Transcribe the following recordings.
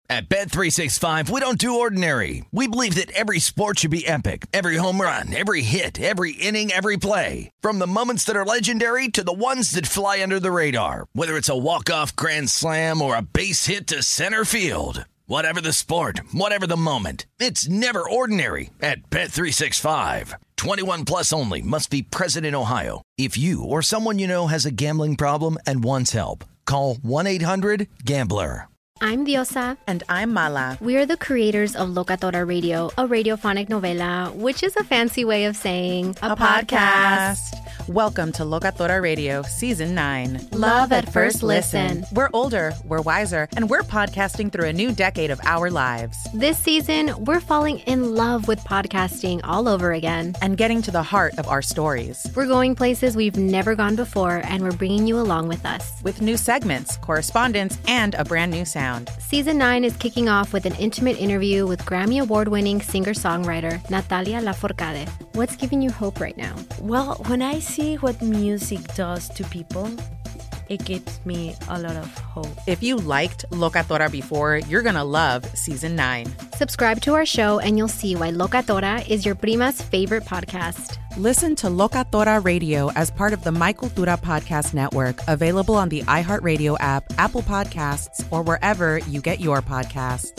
At Bet365, we don't do ordinary. We believe that every sport should be epic. Every home run, every hit, every inning, every play. From the moments that are legendary to the ones that fly under the radar. Whether it's a walk-off grand slam or a base hit to center field. Whatever the sport, whatever the moment. It's never ordinary at Bet365. 21 plus only. Must be present in Ohio. If you or someone you know has a gambling problem and wants help, call 1-800-GAMBLER. I'm Diosa. And I'm Mala. We are the creators of Locatora Radio, a radiophonic novela, which is a fancy way of saying a podcast. Welcome to Locatora Radio, Season 9. Love at first listen. We're older, we're wiser, and we're podcasting through a new decade of our lives. This season, we're falling in love with podcasting all over again. And getting to the heart of our stories. We're going places we've never gone before, and we're bringing you along with us. With new segments, correspondence, and a brand new sound. Season 9 is kicking off with an intimate interview with Grammy Award-winning singer-songwriter Natalia Lafourcade. What's giving you hope right now? Well, when I see what music does to people, it gives me a lot of hope. If you liked Locatora before, you're going to love Season 9. Subscribe to our show and you'll see why Locatora is your prima's favorite podcast. Listen to Locatora Radio as part of the My Cultura Podcast Network, available on the iHeartRadio app, Apple Podcasts, or wherever you get your podcasts.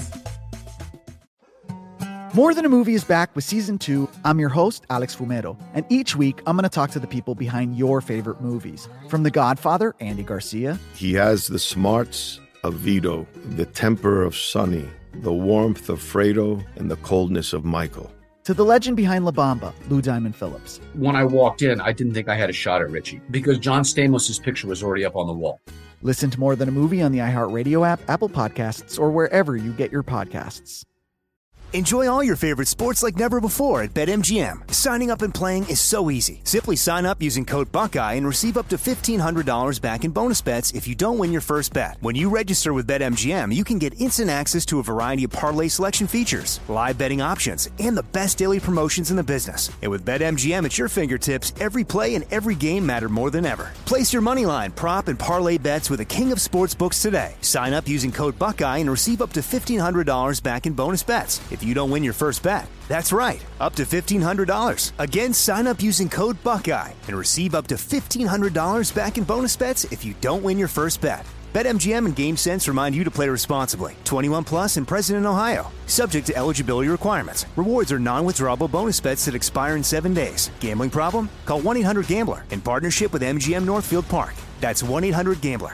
More Than a Movie is back with Season 2. I'm your host, Alex Fumero, and each week I'm going to talk to the people behind your favorite movies. From The Godfather, Andy Garcia. He has the smarts of Vito, the temper of Sonny, the warmth of Fredo, and the coldness of Michael. To the legend behind La Bamba, Lou Diamond Phillips. When I walked in, I didn't think I had a shot at Richie because John Stamos' picture was already up on the wall. Listen to More Than a Movie on the iHeartRadio app, Apple Podcasts, or wherever you get your podcasts. Enjoy all your favorite sports like never before at BetMGM. Signing up and playing is so easy. Simply sign up using code Buckeye and receive up to $1,500 back in bonus bets if you don't win your first bet. When you register with BetMGM, you can get instant access to a variety of parlay selection features, live betting options, and the best daily promotions in the business. And with BetMGM at your fingertips, every play and every game matter more than ever. Place your moneyline, prop, and parlay bets with the king of sportsbooks today. Sign up using code Buckeye and receive up to $1,500 back in bonus bets if you don't win your first bet. That's right, up to $1,500. Again, sign up using code Buckeye and receive up to $1,500 back in bonus bets if you don't win your first bet. BetMGM and GameSense remind you to play responsibly. 21 plus and present in Ohio. Subject to eligibility requirements. Rewards are non-withdrawable bonus bets that expire in 7 days. Gambling problem? Call 1-800-GAMBLER in partnership with MGM Northfield Park. That's 1-800-GAMBLER.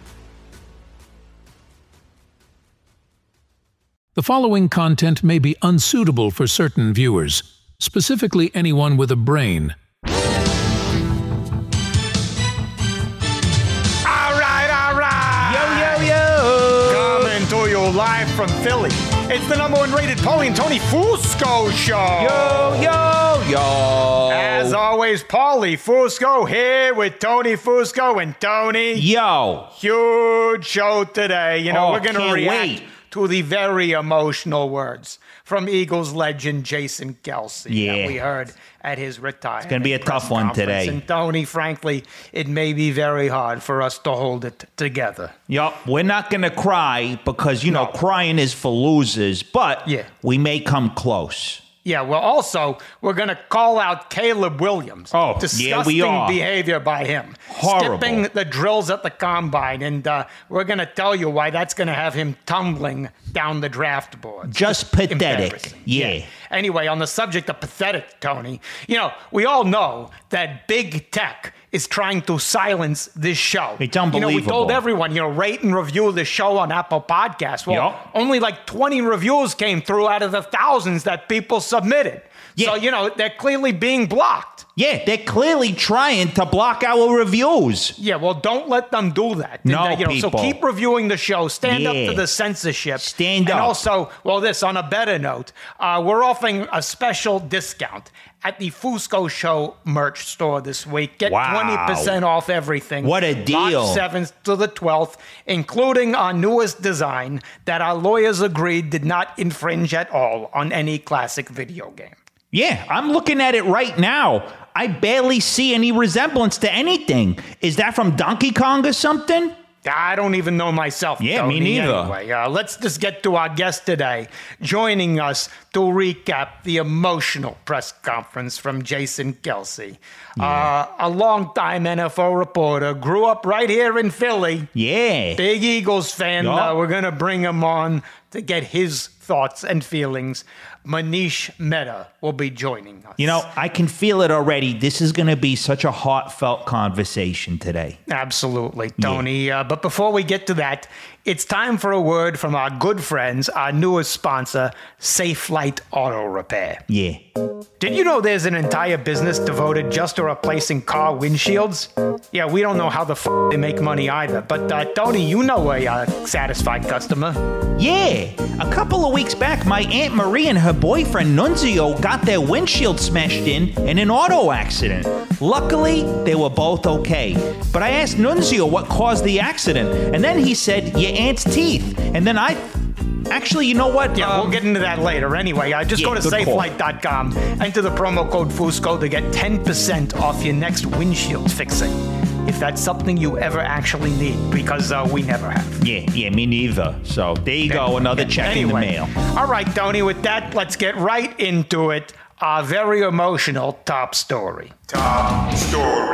The following content may be unsuitable for certain viewers, specifically anyone with a brain. All right. Yo. Coming to you live from Philly. It's the #1 rated Paulie and Tony Fusco show. Yo. As always, Paulie Fusco here with Tony Fusco and Tony. Yo. Huge show today. We're going to react to the very emotional words from Eagles legend Jason Kelce that we heard at his retirement. It's going to be a tough one today. And Tony, frankly, it may be very hard for us to hold it together. Yup, we're not going to cry because, crying is for losers, but we may come close. Yeah, well, also, we're going to call out Caleb Williams. Oh, disgusting behavior by him. Horrible. Skipping the drills at the combine. And we're going to tell you why that's going to have him tumbling down the draft board. Just pathetic. Yeah. Anyway, on the subject of pathetic, Tony, we all know that big tech is trying to silence this show. It's unbelievable. We told everyone, rate and review the show on Apple Podcasts. Well, only like 20 reviews came through out of the thousands that people submitted. Yeah. So, they're clearly being blocked. Yeah, they're clearly trying to block our reviews. Yeah, well, don't let them do that. People. So keep reviewing the show. Stand up to the censorship. Stand up. And also, on a better note, we're offering a special discount at the Fusco Show merch store this week. Get 20% off everything. What a deal. March 7th to the 12th, including our newest design that our lawyers agreed did not infringe at all on any classic video game. Yeah, I'm looking at it right now. I barely see any resemblance to anything. Is that from Donkey Kong or something? I don't even know myself. Yeah, Tony, me neither. Anyway, let's just get to our guest today. Joining us to recap the emotional press conference from Jason Kelce. A longtime NFL reporter, grew up right here in Philly. Yeah. Big Eagles fan. Yup. We're going to bring him on to get his thoughts and feelings. Manish Mehta will be joining us. You know, I can feel it already. This is going to be such a heartfelt conversation today. Absolutely, Tony. But before we get to that, it's time for a word from our good friends, our newest sponsor, Safelite Auto Repair. Yeah. Did you know there's an entire business devoted just to replacing car windshields? Yeah, we don't know how the they make money either. But Tony, you know a satisfied customer. Yeah. A couple of weeks back, my Aunt Marie and her boyfriend Nunzio got their windshield smashed in an auto accident. Luckily, they were both okay. But I asked Nunzio what caused the accident, and then he said, your aunt's teeth. And then actually, you know what? Yeah, we'll get into that later. Anyway, just go to Safelite.com, enter the promo code Fusco to get 10% off your next windshield fixing. If that's something you ever actually need, because we never have. Yeah, me neither. So there you go, another check in the mail. All right, Tony, with that, let's get right into it. Our very emotional top story. Top story.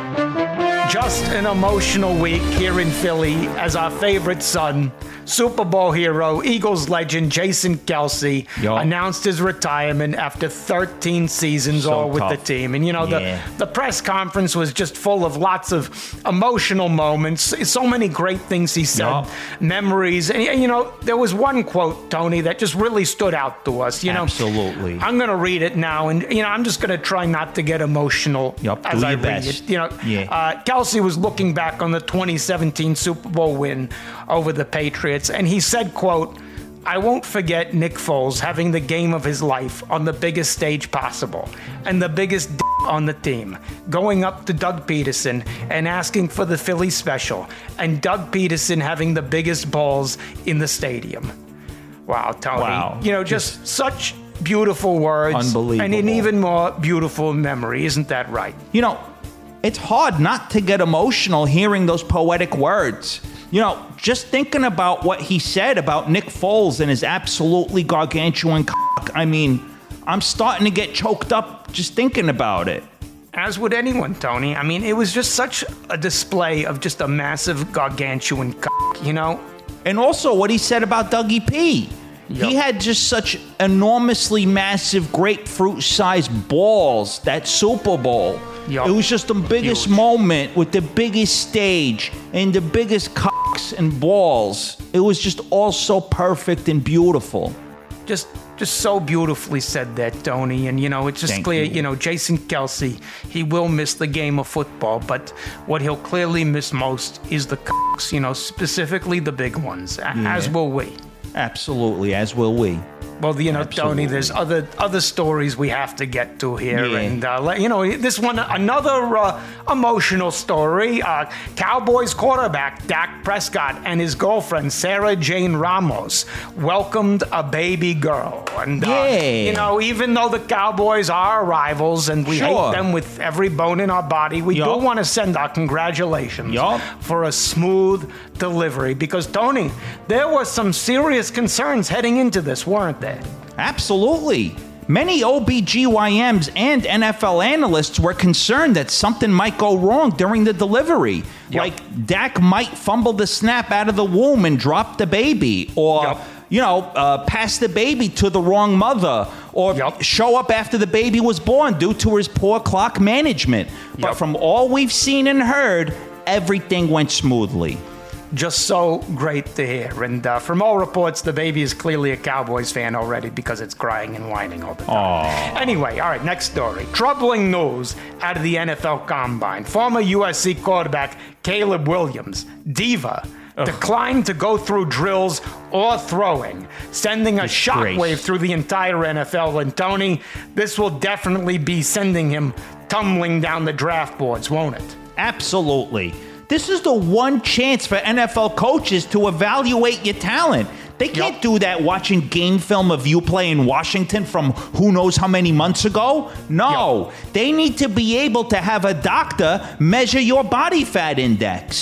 Just an emotional week here in Philly as our favorite son, Super Bowl hero, Eagles legend Jason Kelce announced his retirement after 13 seasons with the team. And, you know, the press conference was just full of lots of emotional moments, so many great things he said, memories. And, you know, there was one quote, Tony, that just really stood out to us. You know, absolutely. I'm going to read it now, and, you know, I'm just going to try not to get emotional as I read it. You know, Kelce was looking back on the 2017 Super Bowl win over the Patriots, and he said, quote, I won't forget Nick Foles having the game of his life on the biggest stage possible and the biggest on the team, going up to Doug Peterson and asking for the Philly special, and Doug Peterson having the biggest balls in the stadium. Wow, Tony. Wow. You know, just such beautiful words. Unbelievable. And an even more beautiful memory. Isn't that right? You know, it's hard not to get emotional hearing those poetic words. You know, just thinking about what he said about Nick Foles and his absolutely gargantuan cock. I mean, I'm starting to get choked up just thinking about it. As would anyone, Tony. I mean, it was just such a display of just a massive gargantuan cock, you know? And also what he said about Dougie P. He had just such enormously massive grapefruit-sized balls that Super Bowl. It was just the biggest moment with the biggest stage and the biggest cocks and balls. It was just all so perfect and beautiful. Just so beautifully said that, Tony. And, you know, it's just clear, you know, Jason Kelce, he will miss the game of football, but what he'll clearly miss most is the cocks, you know, specifically the big ones, as will we. Absolutely, as will we. Well, you know, Tony, there's other stories we have to get to here. And, you know, this one, another emotional story. Cowboys quarterback Dak Prescott and his girlfriend, Sarah Jane Ramos, welcomed a baby girl. And, you know, even though the Cowboys are our rivals and we hate them with every bone in our body, we do want to send our congratulations for a smooth delivery. Because, Tony, there were some serious concerns heading into this, weren't there? Absolutely. Many OBGYNs and NFL analysts were concerned that something might go wrong during the delivery. Like Dak might fumble the snap out of the womb and drop the baby, or, you know, pass the baby to the wrong mother, or show up after the baby was born due to his poor clock management. But from all we've seen and heard, everything went smoothly. Just so great to hear. And from all reports, the baby is clearly a Cowboys fan already because it's crying and whining all the time. Anyway, all right, next story. Troubling news out of the NFL Combine. Former USC quarterback Caleb Williams, diva, declined to go through drills or throwing, sending a shockwave through the entire NFL. And Tony, this will definitely be sending him tumbling down the draft boards, won't it? Absolutely. This is the one chance for NFL coaches to evaluate your talent. They can't do that watching game film of you play in Washington from who knows how many months ago. No, they need to be able to have a doctor measure your body fat index.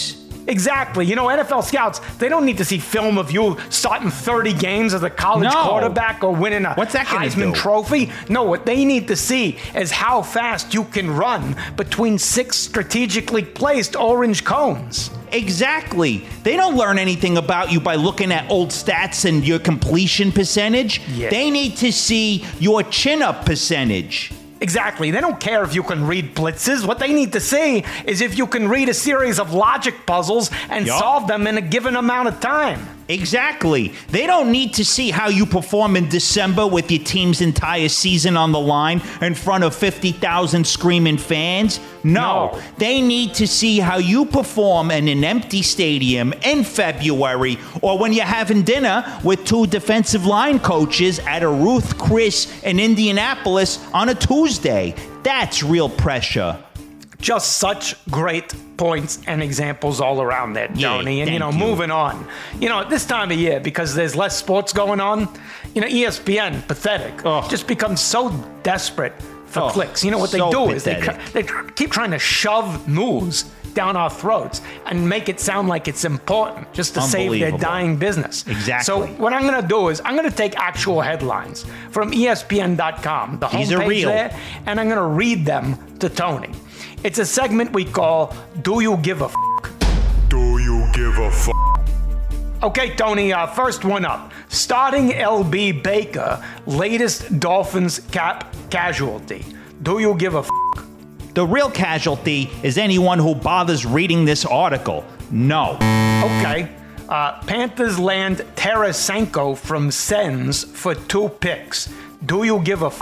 Exactly. You know, NFL scouts, they don't need to see film of you starting 30 games as a college quarterback or winning a Heisman Trophy. No, what they need to see is how fast you can run between 6 strategically placed orange cones. Exactly. They don't learn anything about you by looking at old stats and your completion percentage. Yeah. They need to see your chin-up percentage. Exactly. They don't care if you can read blitzes. What they need to see is if you can read a series of logic puzzles and solve them in a given amount of time. Exactly. They don't need to see how you perform in December with your team's entire season on the line in front of 50,000 screaming fans. No. They need to see how you perform in an empty stadium in February or when you're having dinner with 2 defensive line coaches at a Ruth Chris in Indianapolis on a Tuesday. That's real pressure. Just such great points and examples all around there, Tony. And, moving on. This time of year, because there's less sports going on, ESPN, pathetic, just becomes so desperate for clicks. You know what they do is they keep trying to shove news down our throats and make it sound like it's important just to save their dying business. Exactly. So what I'm going to do is I'm going to take actual headlines from ESPN.com, the homepage there, and I'm going to read them to Tony. It's a segment we call Do You Give a F***? Do you give a f***? Okay, Tony, first one up. Starting LB Baker, latest Dolphins cap casualty. Do you give a f***? The real casualty is anyone who bothers reading this article. No. Okay. Panthers land Tarasenko from Sens for 2 picks. Do you give a f***?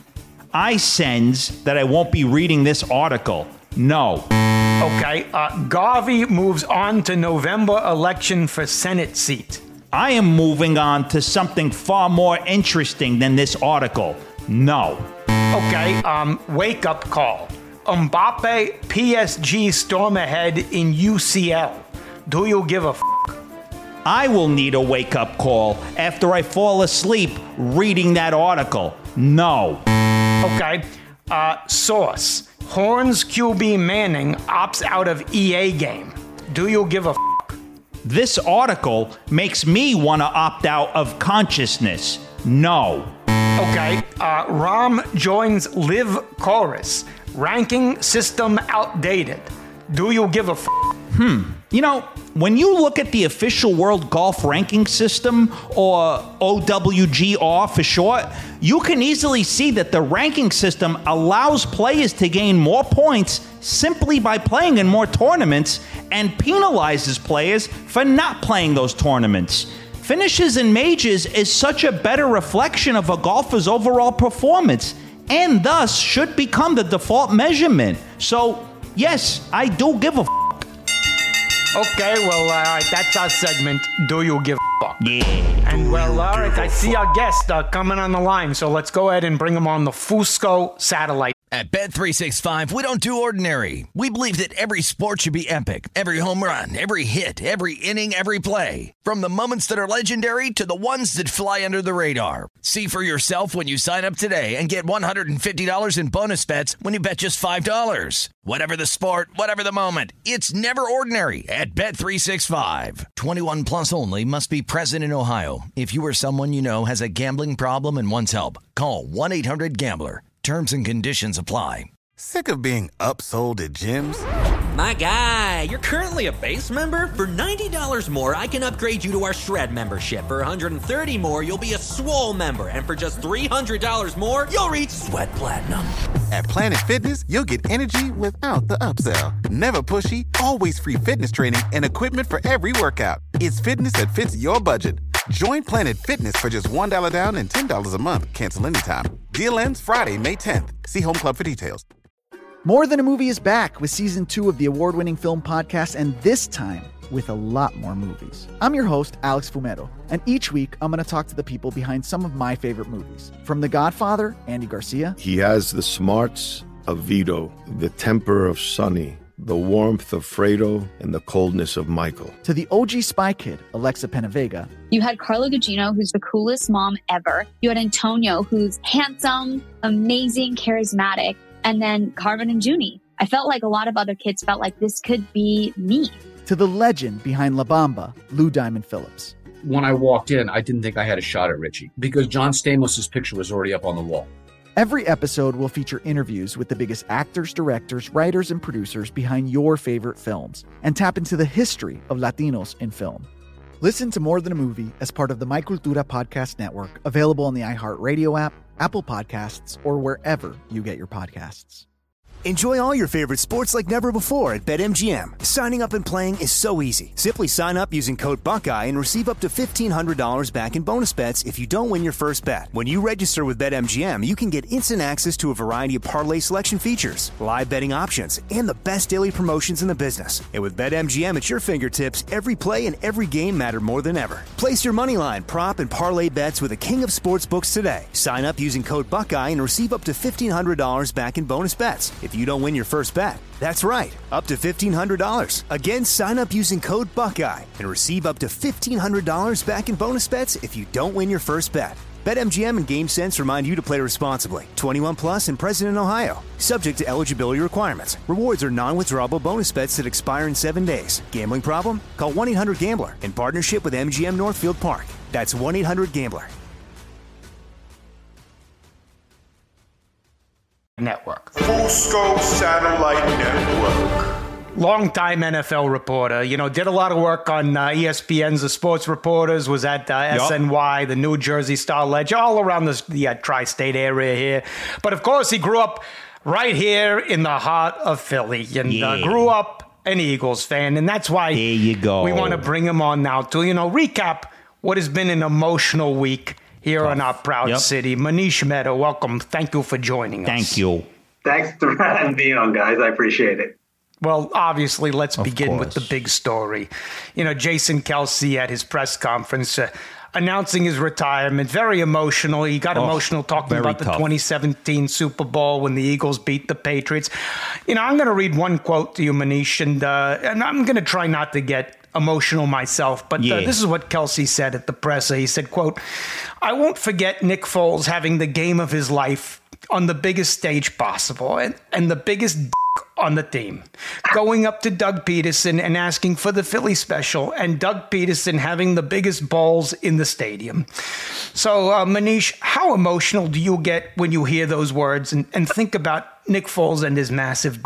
I sense that I won't be reading this article. No. Okay. Garvey moves on to November election for Senate seat. I am moving on to something far more interesting than this article. No. Okay. Wake up call. Mbappe, PSG storm ahead in UCL. Do you give a f***? I will need a wake-up call after I fall asleep reading that article. No. Okay. Source. Horns QB Manning opts out of EA game. Do you give a f***? This article makes me want to opt out of consciousness. No. Okay. Rom joins Live Chorus. Ranking system outdated. Do you give a f***? When you look at the official World Golf Ranking System, or OWGR for short, you can easily see that the ranking system allows players to gain more points simply by playing in more tournaments and penalizes players for not playing those tournaments. Finishes in majors is such a better reflection of a golfer's overall performance and thus should become the default measurement. So, yes, I do give a f***. Okay, well, all right, that's our segment, Do You Give a Fuck? Yeah. And, well, all right, I see our guest coming on the line, so let's go ahead and bring him on the Fusco satellite. At Bet365, we don't do ordinary. We believe that every sport should be epic. Every home run, every hit, every inning, every play. From the moments that are legendary to the ones that fly under the radar. See for yourself when you sign up today and get $150 in bonus bets when you bet just $5. Whatever the sport, whatever the moment, it's never ordinary at Bet365. 21 plus only. Must be present in Ohio. If you or someone you know has a gambling problem and wants help, call 1-800-GAMBLER. Terms and conditions apply. Sick of being upsold at gyms? My guy, you're currently a base member? For $90 more, I can upgrade you to our Shred membership. For $130 more, you'll be a Swole member. And for just $300 more, you'll reach Sweat Platinum. At Planet Fitness, you'll get energy without the upsell. Never pushy, always free fitness training and equipment for every workout. It's fitness that fits your budget. Join Planet Fitness for just $1 down and $10 a month. Cancel anytime. Deal ends Friday, May 10th. See Home Club for details. More Than a Movie is back with Season 2 of the award-winning film podcast, and this time with a lot more movies. I'm your host, Alex Fumero, and each week I'm going to talk to the people behind some of my favorite movies. From The Godfather, Andy Garcia. He has the smarts of Vito, the temper of Sonny, the warmth of Fredo, and the coldness of Michael. To the OG Spy Kid, Alexa Penavega. You had Carla Gugino, who's the coolest mom ever. You had Antonio, who's handsome, amazing, charismatic. And then Carmen and Junie. I felt like a lot of other kids felt like this could be me. to the legend behind La Bamba, Lou Diamond Phillips. When I walked in, I didn't think I had a shot at Richie because John Stamos' picture was already up on the wall. Every episode will feature interviews with the biggest actors, directors, writers, and producers behind your favorite films and tap into the history of Latinos in film. Listen to More Than a Movie as part of the My Cultura Podcast Network, available on the iHeartRadio app, Apple Podcasts, or wherever you get your podcasts. Enjoy all your favorite sports like never before at BetMGM. Signing up and playing is so easy. Simply sign up using code Buckeye and receive up to $1,500 back in bonus bets if you don't win your first bet. When you register with BetMGM, you can get instant access to a variety of parlay selection features, live betting options, and the best daily promotions in the business. And with BetMGM at your fingertips, every play and every game matter more than ever. Place your moneyline, prop, and parlay bets with the king of sportsbooks today. Sign up using code Buckeye and receive up to $1,500 back in bonus bets if you don't win your first bet. That's right, up to $1,500. Again, sign up using code Buckeye and receive up to $1,500 back in bonus bets if you don't win your first bet. BetMGM and GameSense remind you to play responsibly. 21 plus and present in Ohio. Subject to eligibility requirements. Rewards are non-withdrawable bonus bets that expire in 7 days. Gambling problem? Call 1-800-GAMBLER in partnership with MGM Northfield Park. That's 1-800-GAMBLER. Network. Fusco Satellite Network. Longtime NFL reporter, did a lot of work on ESPN's The Sports Reporters, was at SNY, the New Jersey Star Ledger, all around the tri-state area here. But of course, he grew up right here in the heart of Philly and grew up an Eagles fan. And that's why there you go. We want to bring him on now to, recap what has been an emotional week here in our proud city. Manish Mehta, welcome. Thank you for joining us. Thank you. Thanks for having me on, guys. I appreciate it. Well, obviously, let's begin with the big story. Jason Kelce at his press conference announcing his retirement, very emotional. He got emotional talking about the 2017 Super Bowl when the Eagles beat the Patriots. I'm going to read one quote to you, Manish, and I'm going to try not to get emotional myself, but this is what Kelce said at the presser. He said, quote, "I won't forget Nick Foles having the game of his life on the biggest stage possible and the biggest on the team, going up to Doug Peterson and asking for the Philly special, and Doug Peterson having the biggest balls in the stadium." So, Manish, how emotional do you get when you hear those words and think about Nick Foles and his massive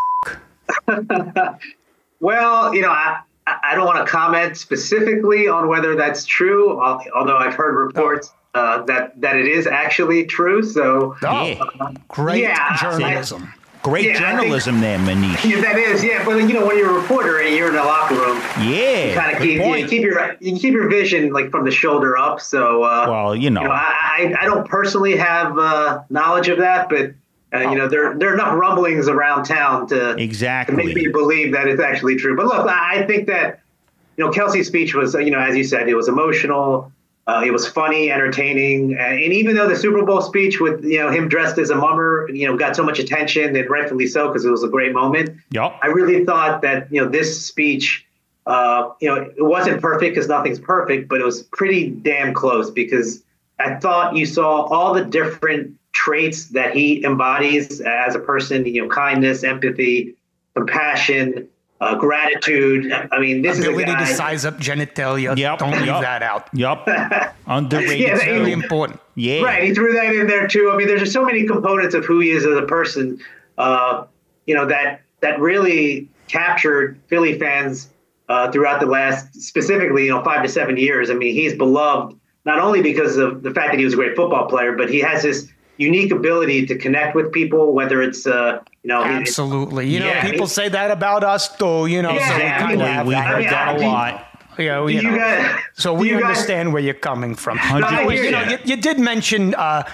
Well, I don't want to comment specifically on whether that's true, although I've heard reports that it is actually true. So, great journalism. Great journalism there, Manish. Yeah, that is, But when you're a reporter and you're in the locker room, you kind of keep your vision like from the shoulder up. So, I don't personally have knowledge of that, but. There are enough rumblings around town to make me believe that it's actually true. But look, I think that, Kelce's speech was, as you said, it was emotional. It was funny, entertaining. And even though the Super Bowl speech with, him dressed as a mummer, got so much attention, and rightfully so, because it was a great moment. I really thought that, this speech, it wasn't perfect because nothing's perfect, but it was pretty damn close because I thought you saw all the different traits that he embodies as a person, kindness, empathy, compassion, gratitude. I mean, this ability is a guy to size up genitalia. Don't leave that out. Underrated. It's very important. Right. He threw that in there too. I mean, there's just so many components of who he is as a person, that really captured Philly fans throughout the last, specifically, 5 to 7 years. I mean, he's beloved not only because of the fact that he was a great football player, but he has this unique ability to connect with people, whether it's, absolutely. People say that about us, though, we heard that a lot. So we understand where you're coming from. You did mention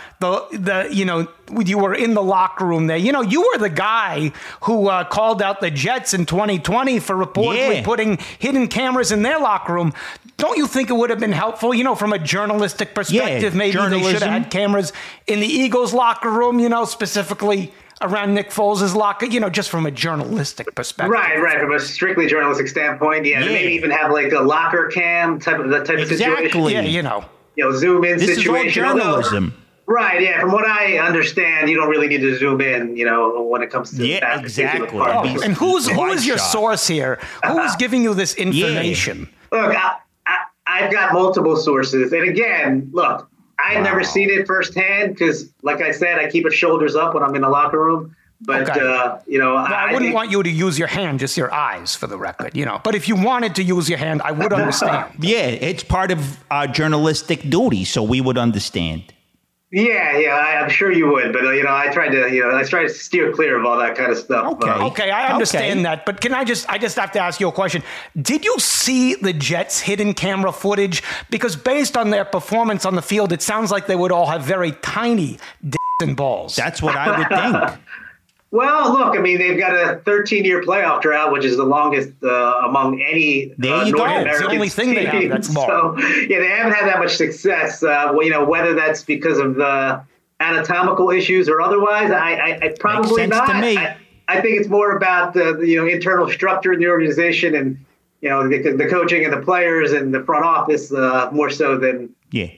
you were in the locker room there. You were the guy who called out the Jets in 2020 for reportedly putting hidden cameras in their locker room. Don't you think it would have been helpful, from a journalistic perspective? Maybe they should have had cameras in the Eagles locker room, specifically around Nick Foles' locker, just from a journalistic perspective. Right. From a strictly journalistic standpoint, maybe even have like a locker cam type of situation. Exactly. Zoom in this situation. Is all journalism. Right, yeah. From what I understand, you don't really need to zoom in, when it comes to that. Exactly. And who is your source here? Who is giving you this information? Look, I've got multiple sources. And again, look, I've never seen it firsthand because, like I said, I keep it shoulders up when I'm in the locker room. But, I wouldn't want you to use your hand, just your eyes, for the record, But if you wanted to use your hand, I would understand. Yeah, it's part of our journalistic duty, so we would understand. Yeah, I'm sure you would, but I try to steer clear of all that kind of stuff. Okay, I understand that, but I just have to ask you a question. Did you see the Jets' hidden camera footage? Because based on their performance on the field, it sounds like they would all have very tiny dicks and balls. That's what I would think. Well, look, I mean, they've got a 13-year playoff drought, which is the longest among any North American It's the only thing they have that's long. So, they haven't had that much success. Whether that's because of the anatomical issues or otherwise, I probably Makes sense not. to me. I think it's more about the internal structure in the organization and the coaching and the players and the front office more so than.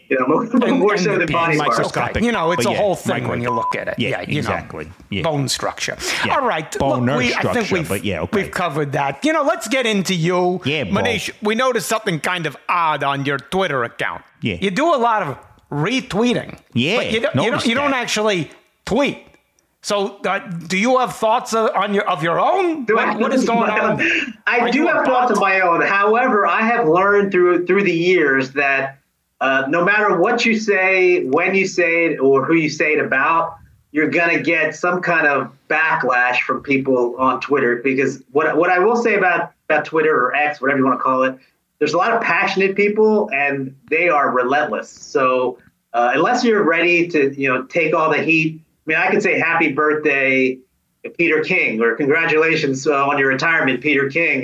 More so than body microscopic. It's a whole thing when you look at it. Yeah, exactly. Bone structure. Yeah. All right. I think we've covered that. Let's get into you. Yeah, Manish, we noticed something kind of odd on your Twitter account. Yeah. You do a lot of retweeting. Yeah. But you don't actually tweet. So, do you have thoughts of your own? What is going on? I do have thoughts of my own. However, I have learned through the years that no matter what you say, when you say it, or who you say it about, you're going to get some kind of backlash from people on Twitter. Because what I will say about Twitter or X, whatever you want to call it, there's a lot of passionate people and they are relentless. So unless you're ready to take all the heat, I mean, I could say happy birthday, Peter King, or congratulations on your retirement, Peter King,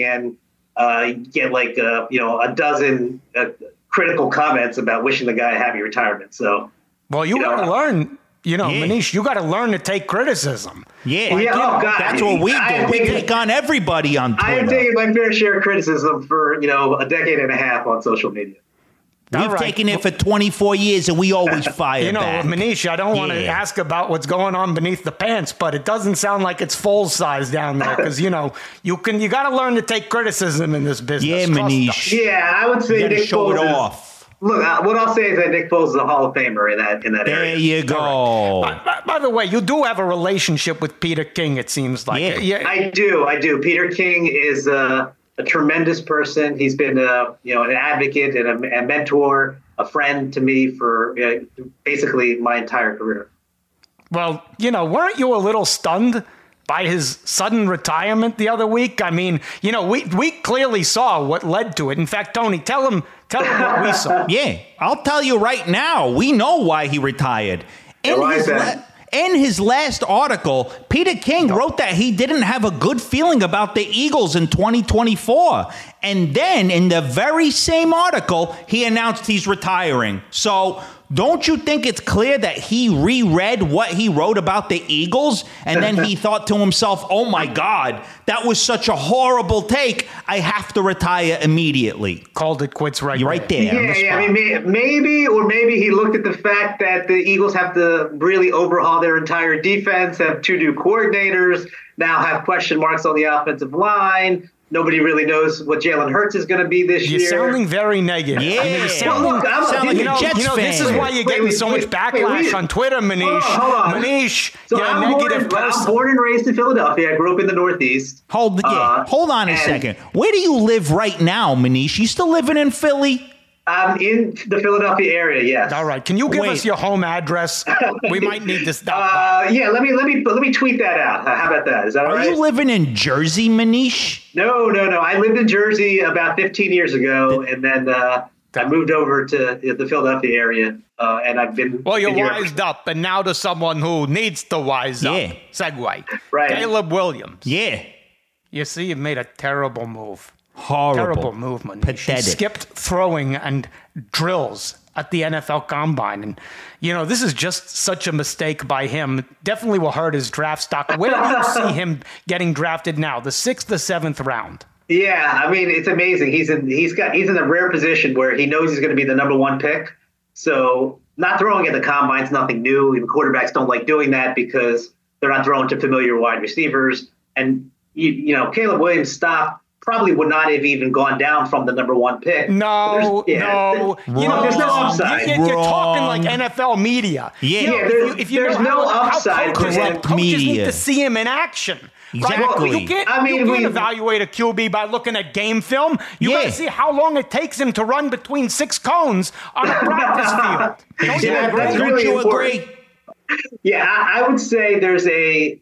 and get like a dozen critical comments about wishing the guy a happy retirement. So, well, you got to learn, Manish, you got to learn to take criticism. Yeah. God, that's what we do. We take on everybody on Twitter. I have taken my fair share of criticism for, a decade and a half on social media. We've taken it for 24 years and we always fire back. Manish, I don't want to ask about what's going on beneath the pants, but it doesn't sound like it's full size down there because, you got to learn to take criticism in this business. Yeah, Manish. Yeah, I would say Nick show it off. Look, what I'll say is that Nick Foles is a Hall of Famer in that area. There you go. By the way, you do have a relationship with Peter King, it seems like. Yeah. I do. Peter King is a tremendous person. He's been an advocate and a mentor, a friend to me for basically my entire career. Well, weren't you a little stunned by his sudden retirement the other week? I mean, we clearly saw what led to it. In fact, Tony, tell him what we saw. Yeah, I'll tell you right now. We know why he retired. In his last article, Peter King wrote that he didn't have a good feeling about the Eagles in 2024. And then in the very same article, he announced he's retiring. So don't you think it's clear that he reread what he wrote about the Eagles? And then he thought to himself, oh, my God, that was such a horrible take. I have to retire immediately. Called it quits right there. Yeah. I mean, maybe he looked at the fact that the Eagles have to really overhaul their entire defense, have 2 new coordinators, now have question marks on the offensive line. Nobody really knows what Jalen Hurts is going to be this year. You're sounding very negative. Yeah. I mean, you sound like a Jets fan. This is why you're getting so much backlash on Twitter, Manish. Hold on. Manish, so you're a negative person. I'm born and raised in Philadelphia. I grew up in the Northeast. Hold on a second. Where do you live right now, Manish? You still living in Philly? I'm in the Philadelphia area, yes. All right. Can you give us your home address? We might need to stop. Yeah, let me tweet that out. How about that? Is that all right? Are you living in Jersey, Manish? No. I lived in Jersey about 15 years ago, and then I moved over to the Philadelphia area, and I've been... Well, you're wised up, and now to someone who needs to wise up. Segue. Right. Caleb Williams. Yeah. You see, you made a terrible move. Horrible. Terrible movement. Pathetic. She skipped throwing and drills at the NFL Combine. And, this is just such a mistake by him. Definitely will hurt his draft stock. Where do you see him getting drafted now? The 6th, the 7th round? Yeah, I mean, it's amazing. He's in a rare position where he knows he's going to be the number 1 pick. So not throwing at the combine is nothing new. Even quarterbacks don't like doing that because they're not throwing to familiar wide receivers. And, Caleb Williams' stock probably would not have even gone down from the number 1 pick. No. There's no upside. You're talking like NFL media. Yeah, there's no upside. Coaches need to see him in action. Exactly. Right? You can't evaluate a QB by looking at game film. You got to see how long it takes him to run between 6 cones on a practice field. Don't you agree? Yeah, I would say there's a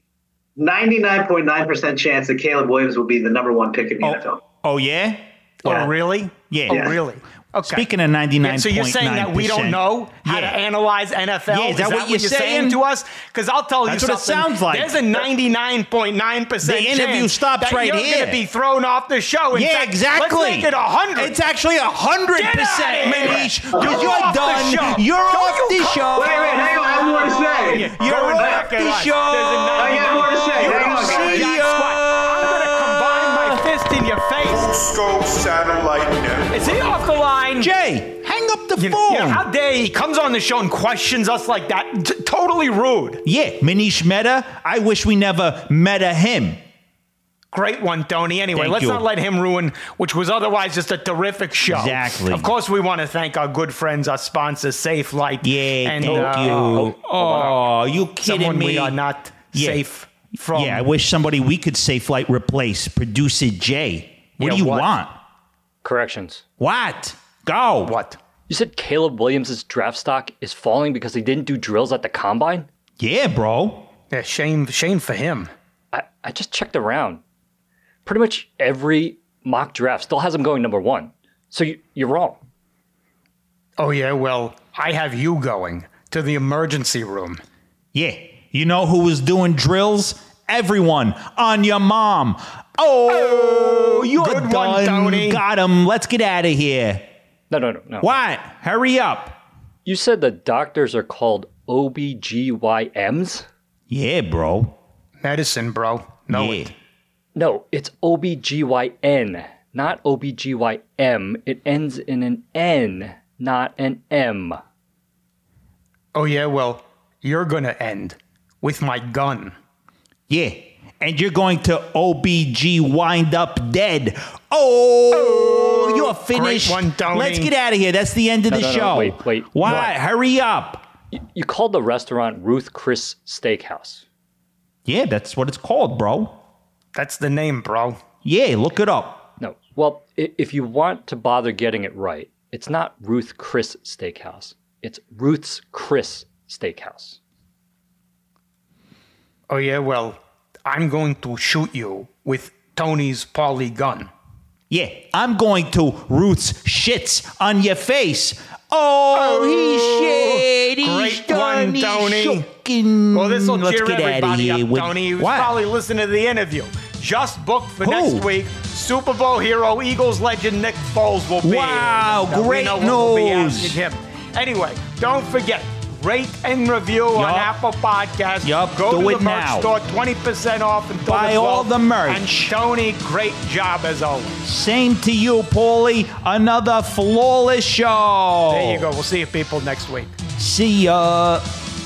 99.9% chance that Caleb Williams will be the number 1 pick in the NFL. Oh, yeah? Oh, really? Yeah. Oh, really? Okay. Speaking of 99.9%. So you're saying that we don't know how to analyze NFL? Yeah, is that what you're saying to us? Because I'll tell you something. That's what it sounds like. There's a 99.9% the interview stops right you're here. You're going to be thrown off the show. In fact, exactly. Let's make it 100. It's actually 100%, Manish. Because you're done. You're off the show. Wait, hang on. I have more to say. You're off the show. I got more to say. Hang on. See ya. I'm going to combine my fist in your face. Scope Satellite Network. Is he off the line? Jay, hang up the phone. How dare he comes on the show and questions us like that? Totally rude. Yeah, Manish Mehta. I wish we never meta him. Great one, Tony. Anyway, Thank let's you. not let him ruin, which was otherwise just a terrific show. Exactly. Of course, we want to thank our good friends, our sponsors, Safe Light. Yeah, and, thank you. You kidding someone me? we are not safe from. Yeah, I wish somebody we could Safe Light replace. Producer Jay. What do you want? Corrections. What? Go. What? You said Caleb Williams' draft stock is falling because he didn't do drills at the combine? Yeah, bro. Yeah, shame for him. I just checked around. Pretty much every mock draft still has him going number 1. So you're wrong. Oh, yeah, well, I have you going to the emergency room. Yeah. You know who was doing drills? Everyone on your mom. Oh, you're good done. One, Tony. Got him. Let's get out of here. No. What? Hurry up. You said the doctors are called OBGYMs? Yeah, bro. Medicine, bro. It. No, it's OBGYN, not OBGYM. It ends in an N, not an M. Oh, yeah, well, you're going to end with my gun. Yeah, and you're going to OBG wind up dead. Oh, you're finished. Great one, Tony. Let's get out of here. That's the end of the show. Wait. Why? What? Hurry up. You called the restaurant Ruth Chris Steakhouse. Yeah, that's what it's called, bro. That's the name, bro. Yeah, look it up. No, well, if you want to bother getting it right, it's not Ruth Chris Steakhouse. It's Ruth's Chris Steakhouse. Oh, yeah, well, I'm going to shoot you with Tony's poly gun. Yeah, I'm going to Ruth's shits on your face. Oh, he's shit. Great one, Tony. Well, this will cheer everybody up, Tony. He was probably listening to the interview. Just booked for next week. Super Bowl hero, Eagles legend Nick Foles will be here. Wow, great news. We'll be asking him. Anyway, don't forget, rate and review on Apple Podcasts. Go to the merch store, 20% off until Buy the 12th. all the merch. And Tony, great job as always. Same to you, Paulie. Another flawless show. There you go. We'll see you people next week. See ya.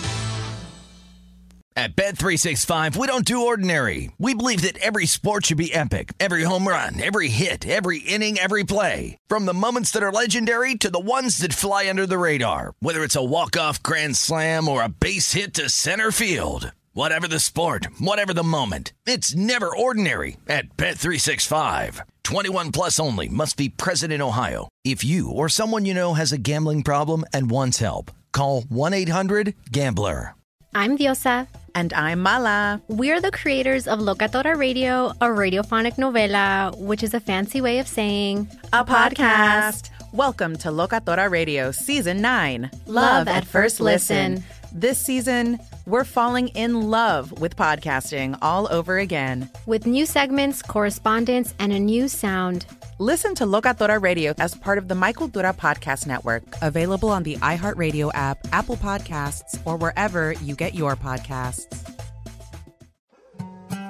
At Bet365, we don't do ordinary. We believe that every sport should be epic. Every home run, every hit, every inning, every play. From the moments that are legendary to the ones that fly under the radar. Whether it's a walk-off grand slam or a base hit to center field. Whatever the sport, whatever the moment. It's never ordinary at Bet365. 21 plus only. Must be present in Ohio. If you or someone you know has a gambling problem and wants help, call 1-800-GAMBLER. I'm Diosa. And I'm Mala. We're the creators of Locatora Radio, a radiophonic novela, which is a fancy way of saying a podcast. Welcome to Locatora Radio Season 9. Love at First Listen. This season, we're falling in love with podcasting all over again. With new segments, correspondence, and a new sound. Listen to Locatora Radio as part of the My Cultura Podcast Network, available on the iHeartRadio app, Apple Podcasts, or wherever you get your podcasts.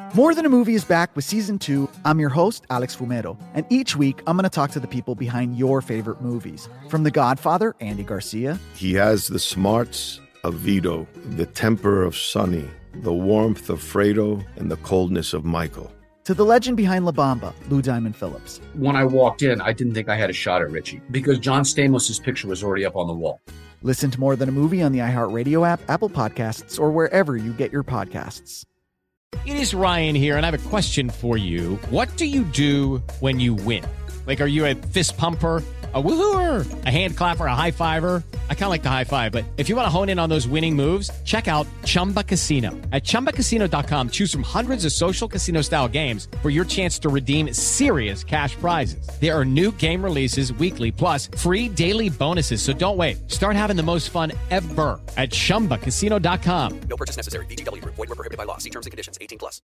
More Than a Movie is back with Season 2. I'm your host, Alex Fumero, and each week I'm going to talk to the people behind your favorite movies. From The Godfather, Andy Garcia. He has the smarts of Vito, the temper of Sonny, the warmth of Fredo, and the coldness of Michael. To the legend behind La Bamba, Lou Diamond Phillips. When I walked in, I didn't think I had a shot at Richie because John Stamos' picture was already up on the wall. Listen to More Than a Movie on the iHeartRadio app, Apple Podcasts, or wherever you get your podcasts. It is Ryan here, and I have a question for you. What do you do when you win? Like, are you a fist pumper, a woohooer, a hand clapper, a high fiver? I kind of like the high five, but if you want to hone in on those winning moves, check out Chumba Casino. At ChumbaCasino.com, choose from hundreds of social casino-style games for your chance to redeem serious cash prizes. There are new game releases weekly, plus free daily bonuses, so don't wait. Start having the most fun ever at ChumbaCasino.com. No purchase necessary. VGW Group. Void where prohibited by law. See terms and conditions. 18+.